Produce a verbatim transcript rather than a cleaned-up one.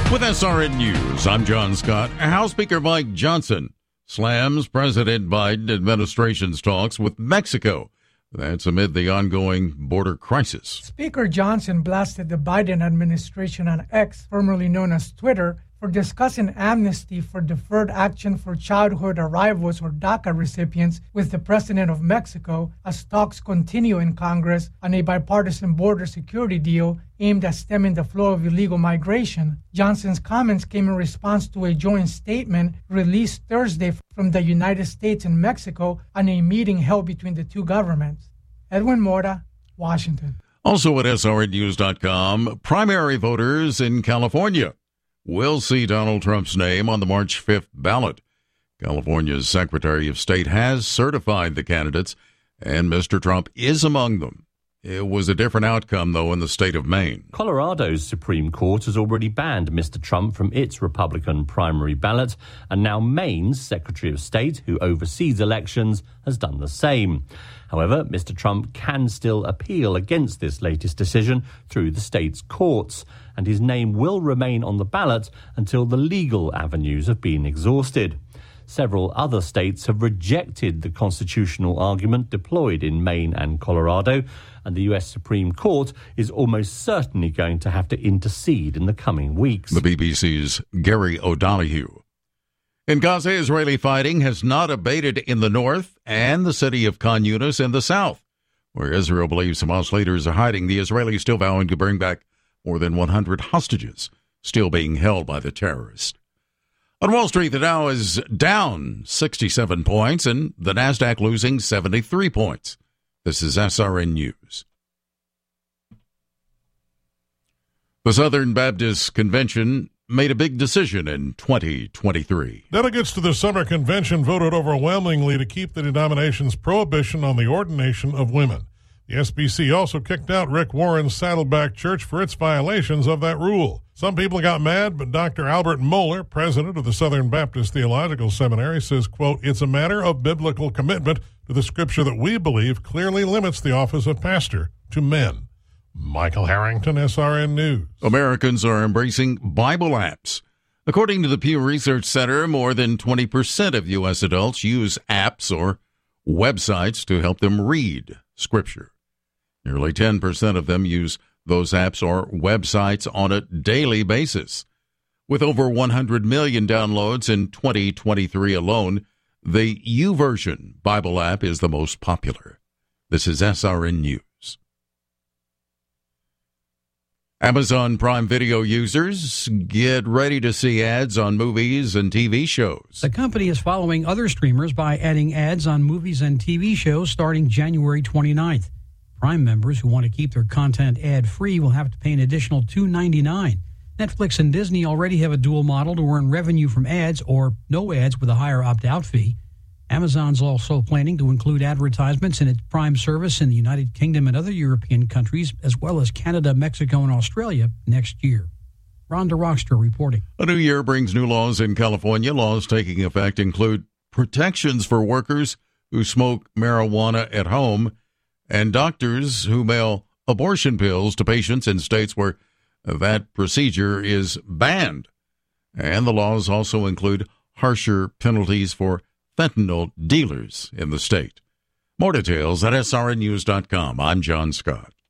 With S R N News, I'm John Scott. House Speaker Mike Johnson slams President Biden administration's talks with Mexico. That's amid the ongoing border crisis. Speaker Johnson blasted the Biden administration on X, formerly known as Twitter, for discussing amnesty for deferred action for childhood arrivals or DACA recipients with the president of Mexico as talks continue in Congress on a bipartisan border security deal aimed at stemming the flow of illegal migration. Johnson's comments came in response to a joint statement released Thursday from the United States and Mexico on a meeting held between the two governments. Edwin Mora, Washington. Also at S R N news dot com, primary voters in California will see Donald Trump's name on the March fifth ballot. California's Secretary of State has certified the candidates, and Mister Trump is among them. It was a different outcome, though, in the state of Maine. Colorado's Supreme Court has already banned Mister Trump from its Republican primary ballot, and now Maine's Secretary of State, who oversees elections, has done the same. However, Mister Trump can still appeal against this latest decision through the state's courts, and his name will remain on the ballot until the legal avenues have been exhausted. Several other states have rejected the constitutional argument deployed in Maine and Colorado, and the U S Supreme Court is almost certainly going to have to intercede in the coming weeks. The B B C's Gary O'Donoghue. In Gaza, Israeli fighting has not abated in the north and the city of Khan Yunis in the south, where Israel believes Hamas leaders are hiding. The Israelis still vowing to bring back more than one hundred hostages still being held by the terrorists. On Wall Street, the Dow is down sixty-seven points and the Nasdaq losing seventy-three points. This is S R N News. The Southern Baptist Convention made a big decision in twenty twenty-three. Delegates to the summer convention voted overwhelmingly to keep the denomination's prohibition on the ordination of women. The S B C also kicked out Rick Warren's Saddleback Church for its violations of that rule. Some people got mad, but Doctor Albert Mohler, president of the Southern Baptist Theological Seminary, says, quote, "It's a matter of biblical commitment to the scripture that we believe clearly limits the office of pastor to men." Michael Harrington, S R N News. Americans are embracing Bible apps. According to the Pew Research Center, more than twenty percent of U S adults use apps or websites to help them read Scripture. Nearly ten percent of them use those apps or websites on a daily basis. With over one hundred million downloads in twenty twenty-three alone, the YouVersion Bible app is the most popular. This is S R N News. Amazon Prime Video users, get ready to see ads on movies and T V shows. The company is following other streamers by adding ads on movies and T V shows starting January twenty-ninth. Prime members who want to keep their content ad-free will have to pay an additional two dollars and ninety-nine cents. Netflix and Disney already have a dual model to earn revenue from ads or no ads with a higher opt-out fee. Amazon's also planning to include advertisements in its Prime service in the United Kingdom and other European countries, as well as Canada, Mexico, and Australia next year. Rhonda Rockster reporting. A new year brings new laws in California. Laws taking effect include protections for workers who smoke marijuana at home and doctors who mail abortion pills to patients in states where that procedure is banned. And the laws also include harsher penalties for fentanyl dealers in the state. More details at S R N news dot com. I'm John Scott.